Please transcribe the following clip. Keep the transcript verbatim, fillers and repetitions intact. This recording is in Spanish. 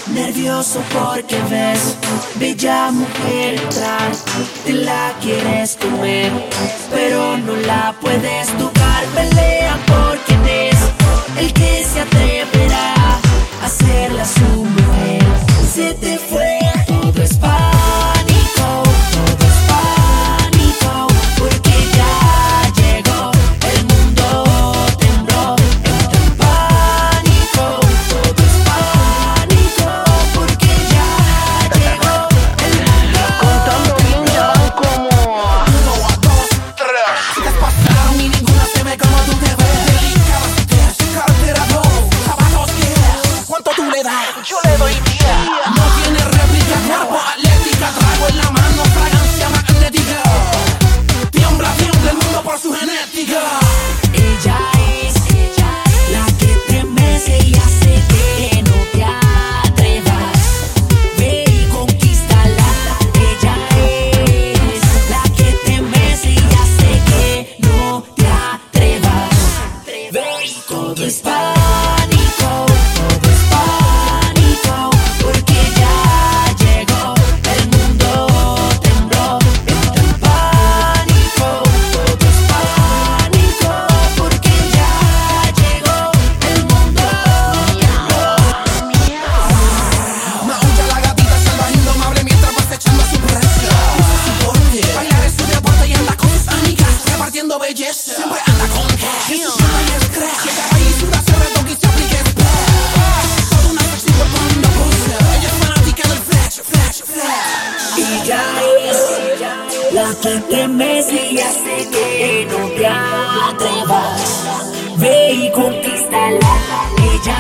Nervioso porque ves bella mujer entrar, te la quieres comer, pero no la puedes tocar. Pelea por quién es el que se atreverá a hacerla su mujer. Se te fue, todo es pánico, todo es pánico, porque ya llegó, el mundo tembló, entra en pánico, todo es pánico, porque ya llegó, el mundo. Contando bien ya van como Uno, dos, tres. Chicas pasaron y ninguna se ve como tú te ves. Delicadas ideas, cartera dos, zapatos diez. ¿Cuánto tú le das? yo le doy diez. No tiene réplica, cuerpo atlética, trago en la mano, fragancia magnética. Tiembla, tiembla el mundo por su genética. Ella es la que te mece y hace que no te atrevas. Ve y conquístala. Ella es la que te mece y hace que no te atrevas. Ve y todo es pánico, todo es pánico, porque ya llegó, el mundo tembló, entra en pánico, todo es pánico, porque ya llegó, el mundo tembló. Maulla la gatita salvaje indomable mientras vas echando su precio. Su porte, bailar es su deporte y anda con sus amigas repartiendo belleza. Siempre anda con cash, y es crack. Llega ahí, suda, se retoca y se aplica splash. Toda una sexy cuando pose. Ella es fanática del flash, flash, flash. Ella es la que te mece y hace que no te atrevas. Ve y conquístala. Ella